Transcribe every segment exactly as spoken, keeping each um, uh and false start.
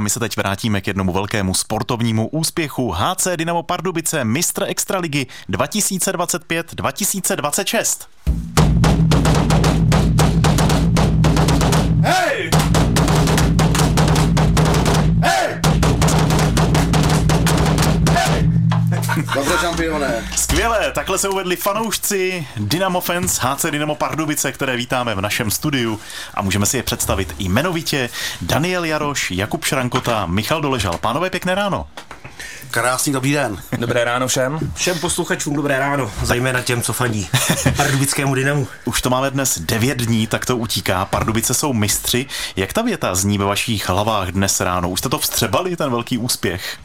my se teď vrátíme k jednomu velkému sportovnímu úspěchu. H C Dynamo Pardubice, mistr extraligy dva tisíce dvacet pět dva tisíce dvacet šest. Hej! Hej! Hej! Dobře, šampione. Skvěle, takhle se uvedli fanoušci Dynamo Fans H C Dynamo Pardubice, které vítáme v našem studiu a můžeme si je představit i jmenovitě. Daniel Jaroš, Jakub Šrankota, Michal Doležal. Pánové, pěkné ráno. Krásný dobrý den. Dobré ráno všem. Všem posluchačům dobré ráno, zejména těm, co fandí pardubickému Dynamu. Už to máme dnes devět dní, tak to utíká. Pardubice jsou mistři. Jak ta věta zní ve vašich hlavách dnes ráno? Už jste to vstřebali, ten velký úspěch?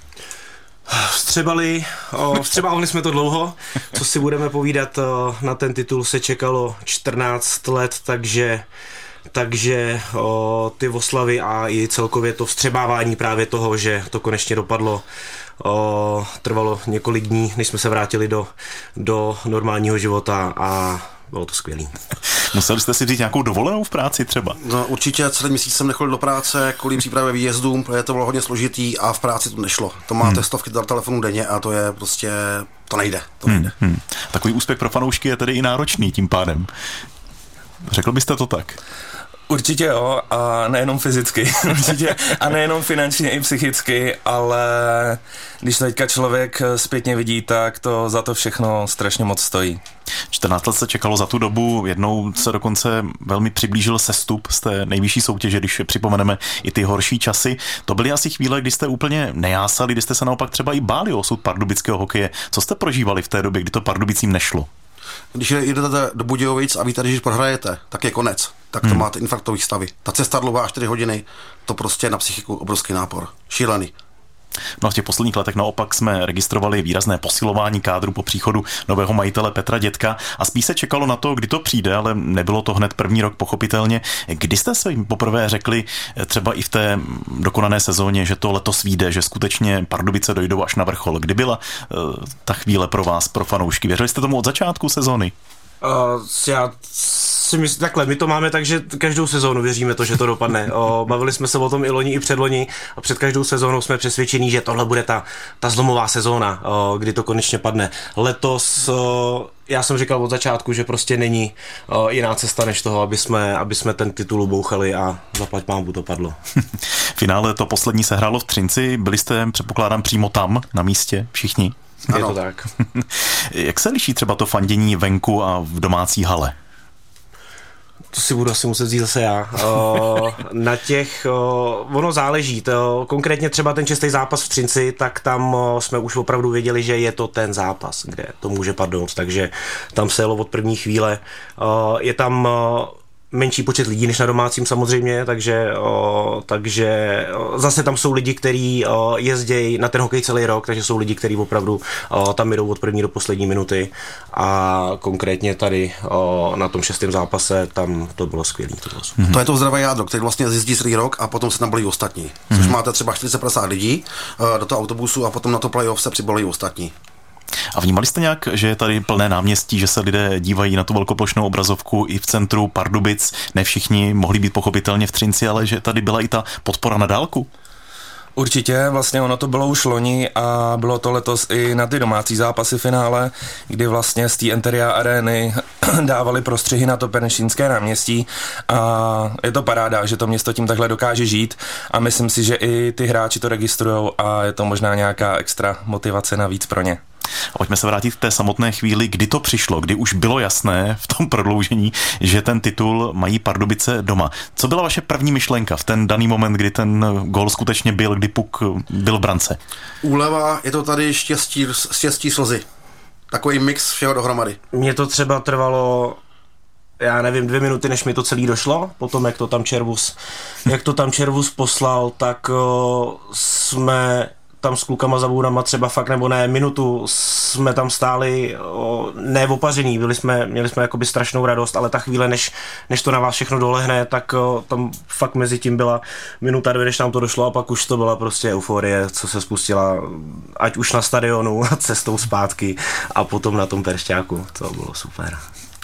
Vstřebali, o, vstřebávali jsme to dlouho, co si budeme povídat, o, na ten titul se čekalo čtrnáct let, takže takže o, ty oslavy a i celkově to vstřebávání právě toho, že to konečně dopadlo, o, trvalo několik dní, než jsme se vrátili do, do normálního života a bylo to skvělý. Museli jste si říct nějakou dovolenou v práci třeba? No, určitě celý měsíc jsem nechodil do práce kvůli přípravě výjezdům, protože to bylo hodně složitý a v práci to nešlo. To máte hmm. stovky telefonů denně a to je prostě, to nejde. To nejde. Hmm. Hmm. Takový úspěch pro fanoušky je tedy i náročný tím pádem. Řekl byste to tak? Určitě jo, a nejenom fyzicky, určitě, a nejenom finančně i psychicky, ale když teďka člověk zpětně vidí, tak to za to všechno strašně moc stojí. čtrnáct let se čekalo za tu dobu, jednou se dokonce velmi přiblížil sestup z té nejvyšší soutěže, když připomeneme i ty horší časy. To byly asi chvíle, kdy jste úplně nejásali, kdy jste se naopak třeba i báli o osud pardubického hokeje. Co jste prožívali v té době, kdy to Pardubicím nešlo? Když jdete do Budějovic a víte, že když prohrajete, tak je konec. Tak to hmm. máte infarktový stavy. Ta cesta dlouhá čtyři hodiny, to prostě na psychiku obrovský nápor. Šílený. No a v těch posledních letech naopak jsme registrovali výrazné posilování kádru po příchodu nového majitele Petra Dětka a spíš se čekalo na to, kdy to přijde, ale nebylo to hned první rok pochopitelně. Kdy jste se jim poprvé řekli, třeba i v té dokonané sezóně, že to letos vyjde, že skutečně Pardubice dojdou až na vrchol? Kdy byla uh, ta chvíle pro vás, pro fanoušky? Věřili jste tomu od začátku sezóny? Uh, já si myslím, takhle, my to máme tak, že každou sezónu věříme to, že to dopadne. Uh, bavili jsme se o tom i loni, i předloni a před každou sezónou jsme přesvědčení, že tohle bude ta, ta zlomová sezóna, uh, kdy to konečně padne. Letos uh, já jsem říkal od začátku, že prostě není uh, jiná cesta než toho, aby jsme, aby jsme ten titul ubouchali a zaplať pánbůh to padlo. Finále to poslední se hrálo v Třinci, byli jste, předpokládám, přímo tam, na místě, všichni? Je ano. To tak. Jak se liší třeba to fandění venku a v domácí hale? To si budu asi muset říct zase já. O, na těch, o, ono záleží. To, konkrétně třeba ten čistý zápas v Třinci, tak tam o, jsme už opravdu věděli, že je to ten zápas, kde to může padnout. Takže tam se jelo od první chvíle. O, je tam o, menší počet lidí než na domácím samozřejmě, takže, o, takže o, zase tam jsou lidi, kteří jezdějí na ten hokej celý rok, takže jsou lidi, kteří opravdu o, tam jdou od první do poslední minuty a konkrétně tady o, na tom šestém zápase tam to bylo skvělé. To, mm-hmm. to je to zdravé jádro, který vlastně jezdí celý rok a potom se tam bolí ostatní. Mm-hmm. Což máte třeba čtyřicet padesát lidí o, do toho autobusu a potom na to playoff se přibolí ostatní. A vnímali jste nějak, že je tady plné náměstí, že se lidé dívají na tu velkoplošnou obrazovku i v centru Pardubic? Ne všichni mohli být pochopitelně v Třinci, ale že tady byla i ta podpora na dálku? Určitě, vlastně ono to bylo už loni a bylo to letos i na ty domácí zápasy finále, kdy vlastně z té Interia arény dávali prostřihy na to Penešínské náměstí a je to paráda, že to město tím takhle dokáže žít a myslím si, že i ty hráči to registrujou a je to možná nějaká extra motivace navíc pro ně. A pojďme se vrátit k té samotné chvíli, kdy to přišlo, kdy už bylo jasné v tom prodloužení, že ten titul mají Pardubice doma. Co byla vaše první myšlenka v ten daný moment, kdy ten gól skutečně byl, kdy puk byl v brance? Úleva, je to tady štěstí, štěstí slzy. Takový mix všeho dohromady. Mně to třeba trvalo, já nevím, dvě minuty, než mi to celý došlo. Potom, jak to tam Červus, jak to tam Červus poslal, tak o, jsme tam s klukama za bůrama třeba fakt nebo ne, minutu jsme tam stáli o, ne opaření, byli jsme, měli jsme jakoby strašnou radost, ale ta chvíle, než, než to na vás všechno dolehne, tak o, tam fakt mezi tím byla minuta, dvě, než nám to došlo a pak už to byla prostě euforie, co se spustila ať už na stadionu a cestou zpátky a potom na tom Peršťáku, to bylo super.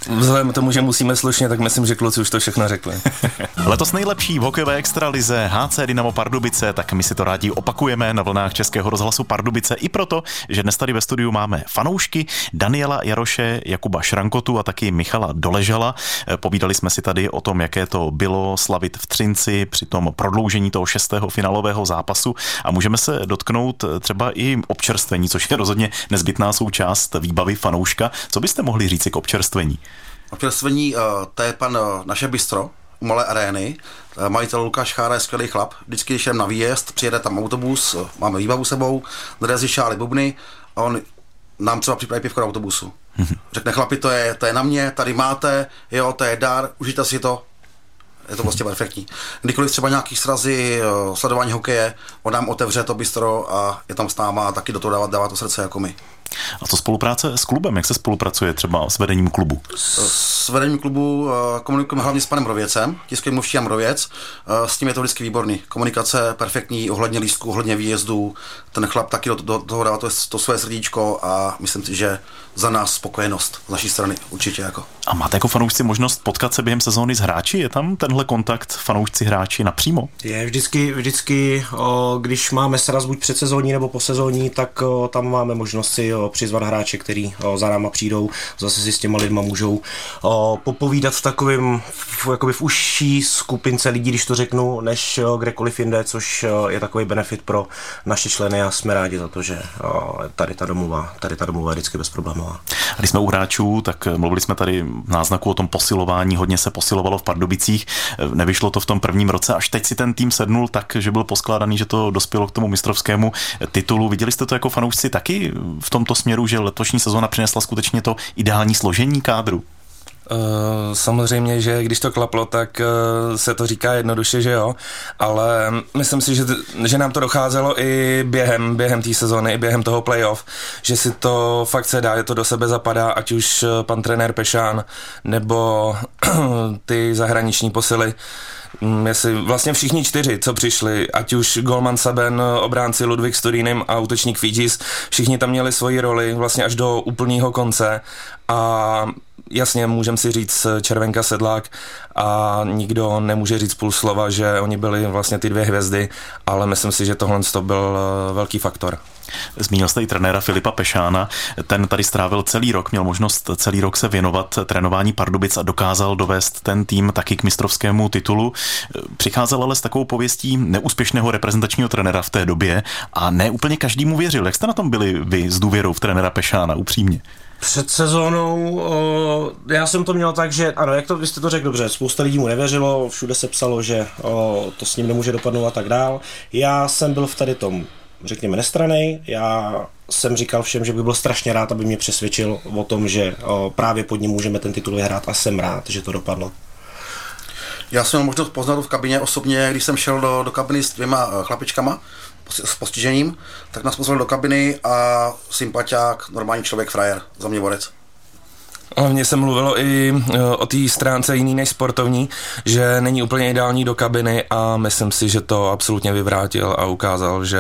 Vzhledem k tomu, že musíme slušně, tak myslím, že kluci už to všechno řekli. Letos nejlepší v hokejové extralize H C Dynamo Pardubice, tak my si to rádi opakujeme na vlnách Českého rozhlasu Pardubice i proto, že dnes tady ve studiu máme fanoušky Daniela Jaroše, Jakuba Šrankotu a taky Michala Doležala. Povídali jsme si tady o tom, jaké to bylo slavit v Třinci při tom prodloužení toho šestého finálového zápasu a můžeme se dotknout třeba i občerstvení, což je rozhodně nezbytná součást výbavy fanouška. Co byste mohli říct k občerstvení? Občerstvení, to je pan naše bistro u Malé arény. Majitel Lukáš Chára je skvělý chlap. Vždycky, když jdem na výjezd, přijede tam autobus, máme výbavu sebou, dresy, šály, bubny a on nám třeba připraví pivko na autobusu. Mm-hmm. Řekne, chlapi, to je, to je na mě, tady máte, jo, to je dar, užijte si to. Je to prostě perfektní. Kdykoliv třeba nějaký srazy, sledování hokeje, on nám otevře to bistro a je tam s náma a taky do toho dává, dává to srdce jako my. A co spolupráce s klubem? Jak se spolupracuje třeba s vedením klubu? S vedením klubu komunikujeme hlavně s panem Rověcem, tiskovým mluvčí Jan Rověc. S tím je to vždycky výborný. Komunikace perfektní, ohledně lístků, ohledně výjezdů. Ten chlap taky do, do toho dává to, to své srdíčko a myslím si, že za nás spokojenost z naší strany určitě jako. A máte jako fanoušci možnost potkat se během sezóny s hráči? Je tam tenhle kontakt fanoušci hráči napřímo? Je vždycky, vždycky o, když máme sraz buď předsezónní nebo posezónní, tak o, tam máme možnost si o, přizvat hráče, který o, za náma přijdou, zase si s těma lidma můžou o, popovídat v takovém, v, jakoby v užší skupince lidí, když to řeknu, než o, kdekoliv jinde, což o, je takový benefit pro naše členy a jsme rádi za to, že o, tady ta domluva, tady ta domluva je vždycky bezproblémová. A když jsme u hráčů, tak mluvili jsme tady v náznaku o tom posilování, hodně se posilovalo v Pardubicích, nevyšlo to v tom prvním roce, až teď si ten tým sednul tak, že byl poskládaný, že to dospělo k tomu mistrovskému titulu. Viděli jste to jako fanoušci taky v tomto směru, že letošní sezóna přinesla skutečně to ideální složení kádru? Uh, samozřejmě, že když to klaplo, tak uh, se to říká jednoduše, že jo, ale myslím si, že, že nám to docházelo i během, během té sezóny, i během toho playoff, že si to fakt se dá, je to do sebe zapadá, ať už pan trenér Pešán, nebo ty zahraniční posily. Jestli vlastně všichni čtyři, co přišli, ať už golman Saben, obránci Ludvík Sturínem a útočník Fidžis, všichni tam měli svoji roli vlastně až do úplného konce a jasně, můžeme si říct Červenka, Sedlák a nikdo nemůže říct půl slova, že oni byli vlastně ty dvě hvězdy, ale myslím si, že tohle to byl velký faktor. Zmínil jste i trenéra Filipa Pešána, ten tady strávil celý rok, měl možnost celý rok se věnovat trénování Pardubic a dokázal dovést ten tým taky k mistrovskému titulu. Přicházel ale s takovou pověstí neúspěšného reprezentačního trenéra v té době a ne úplně každý mu věřil. Jak jste na tom byli vy s důvěrou v trenéra Pešána, upřímně? Před sezónou o, já jsem to měl tak, že ano, jak to, vy jste to řekl dobře, spousta lidí mu nevěřilo, všude se psalo, že o, to s ním nemůže dopadnout a tak dál. Já jsem byl v tady tom, řekněme, nestranej, já jsem říkal všem, že bych byl strašně rád, aby mě přesvědčil o tom, že o, právě pod ním můžeme ten titul vyhrát a jsem rád, že to dopadlo. Já jsem měl možnost poznat v kabině osobně, když jsem šel do, do kabiny s dvěma chlapičkama s postižením, tak nás pozvali do kabiny a sympatiák, normální člověk, frajer, za mě borec. Hlavně se mluvilo i o té stránce jiný než sportovní, že není úplně ideální do kabiny a myslím si, že to absolutně vyvrátil a ukázal, že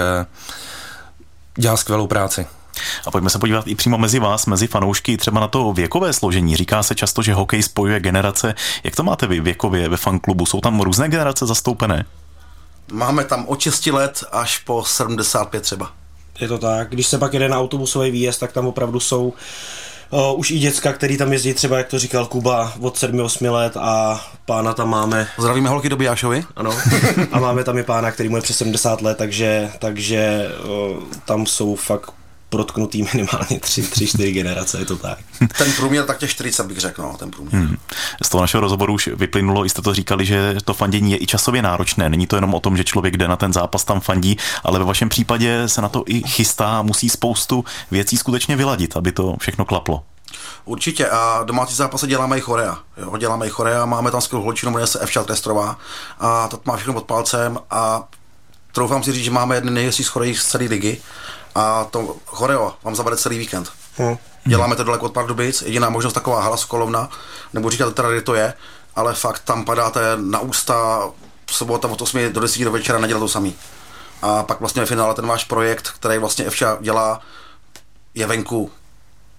dělá skvělou práci. A pojďme se podívat i přímo mezi vás, mezi fanoušky, třeba na to věkové složení. Říká se často, že hokej spojuje generace. Jak to máte vy věkově ve fanklubu? Jsou tam různé generace zastoupené? Máme tam od šesti let až po sedmdesát pět třeba. Je to tak. Když se pak jede na autobusový výjezd, tak tam opravdu jsou o, už i děcka, který tam jezdí třeba, jak to říkal Kuba, od sedmi osmi let a pána tam máme. Zdravíme holky do Bijášovi. Ano. A máme tam i pána, který mu je přes sedmdesát let, takže, takže o, tam jsou fakt protknutý minimálně tři, tři, čtyři generace, je to tak. Ten průměr tak těch čtyřicet bych řekl, no, ten průměr. Hmm. Z toho našeho rozhovoru už vyplynulo, jste to říkali, že to fandění je i časově náročné. Není to jenom o tom, že člověk jde na ten zápas, tam fandí, ale ve vašem případě se na to i chystá a musí spoustu věcí skutečně vyladit, aby to všechno klaplo. Určitě a domácí zápasy děláme i chorea. Jo, děláme i chorea, máme tam skvělou holčinu, jmenuje se Evča Trestrová a to má všechno pod palcem a troufám si říct, že máme jedny nejhezčí choreí z celé ligy. A to choreo vám zavede celý víkend. Hmm. Děláme to daleko od Pardubic, jediná možnost taková hala Sokolovna, nebo říkat teda, kde to je, ale fakt tam padáte na ústa v sobota od osmi do deseti do večera, nedělat to samý. A pak vlastně ve finále ten váš projekt, který vlastně Evča dělá, je venku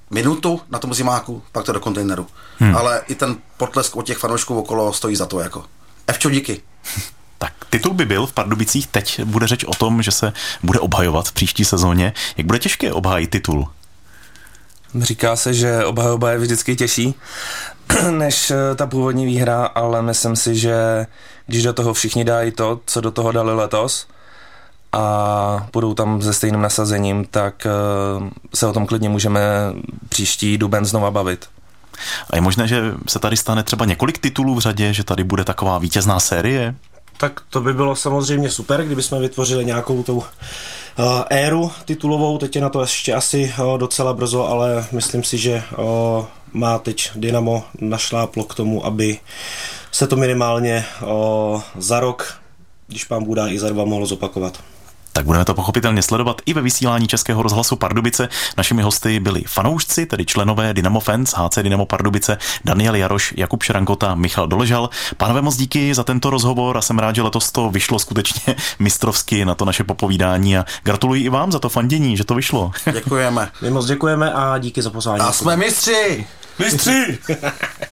minutu na tom zimáku, pak to do kontejneru. Hmm. Ale i ten potlesk od těch fanoušků okolo stojí za to jako. Evčo, díky. Tak titul by byl v Pardubicích, teď bude řeč o tom, že se bude obhajovat v příští sezóně. Jak bude těžké obhájit titul? Říká se, že obhajoba je vždycky těžší než ta původní výhra, ale myslím si, že když do toho všichni dají to, co do toho dali letos a půjdou tam se stejným nasazením, tak se o tom klidně můžeme příští duben znova bavit. A je možné, že se tady stane třeba několik titulů v řadě, že tady bude taková vítězná série? Tak to by bylo samozřejmě super, kdybychom vytvořili nějakou tou uh, éru titulovou, teď je na to ještě asi uh, docela brzo, ale myslím si, že uh, má teď Dynamo našláplo k tomu, aby se to minimálně uh, za rok, když pán Bůh dá i za dva, mohlo zopakovat. Tak budeme to pochopitelně sledovat i ve vysílání Českého rozhlasu Pardubice. Našimi hosty byli fanoušci, tedy členové Dynamo Fans, H C Dynamo Pardubice, Daniel Jaroš, Jakub Šrankota, Michal Doležal. Pánové, moc díky za tento rozhovor a jsem rád, že letos to vyšlo skutečně mistrovsky na to naše popovídání a gratuluji i vám za to fandění, že to vyšlo. Děkujeme. My moc děkujeme a díky za pozvání. A jsme mistři! Mistři!